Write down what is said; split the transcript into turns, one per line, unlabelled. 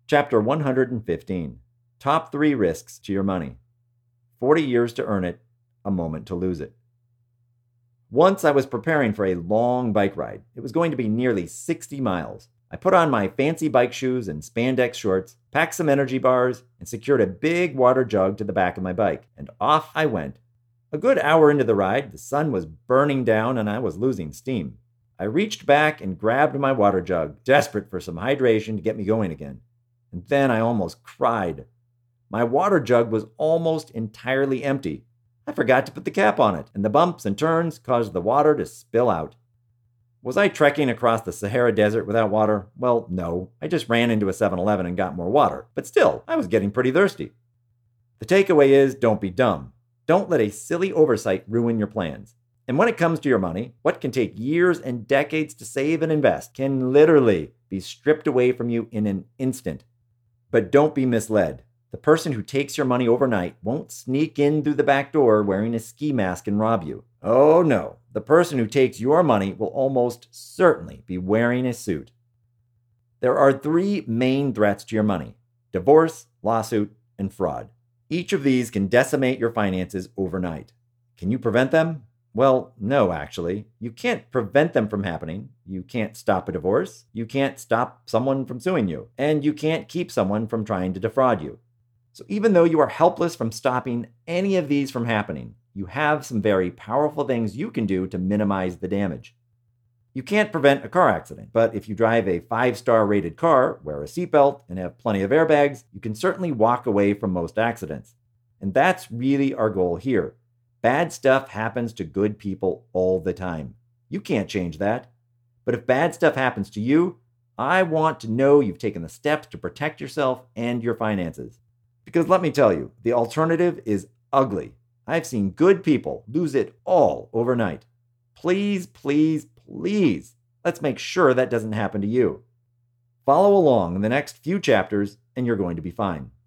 Chapter 115. Top 3 Risks to Your Money. 40 years to earn it, a moment to lose it. Once I was preparing for a long bike ride. It was going to be nearly 60 miles. I put on my fancy bike shoes and spandex shorts, packed some energy bars, and secured a big water jug to the back of my bike, and off I went. A good hour into the ride, the sun was burning down and I was losing steam. I reached back and grabbed my water jug, desperate for some hydration to get me going again. And then I almost cried. My water jug was almost entirely empty. I forgot to put the cap on it, and the bumps and turns caused the water to spill out. Was I trekking across the Sahara Desert without water? Well, no. I just ran into a 7-Eleven and got more water. But still, I was getting pretty thirsty. The takeaway is, don't be dumb. Don't let a silly oversight ruin your plans. And when it comes to your money, what can take years and decades to save and invest can literally be stripped away from you in an instant. But don't be misled. The person who takes your money overnight won't sneak in through the back door wearing a ski mask and rob you. Oh no, the person who takes your money will almost certainly be wearing a suit. There are 3 main threats to your money: divorce, lawsuit, and fraud. Each of these can decimate your finances overnight. Can you prevent them? Well, no, actually. You can't prevent them from happening. You can't stop a divorce. You can't stop someone from suing you. And you can't keep someone from trying to defraud you. So even though you are helpless from stopping any of these from happening, you have some very powerful things you can do to minimize the damage. You can't prevent a car accident, but if you drive a 5-star rated car, wear a seatbelt, and have plenty of airbags, you can certainly walk away from most accidents. And that's really our goal here. Bad stuff happens to good people all the time. You can't change that. But if bad stuff happens to you, I want to know you've taken the steps to protect yourself and your finances. Because let me tell you, the alternative is ugly. I've seen good people lose it all overnight. Please, please, please, let's make sure that doesn't happen to you. Follow along in the next few chapters and you're going to be fine.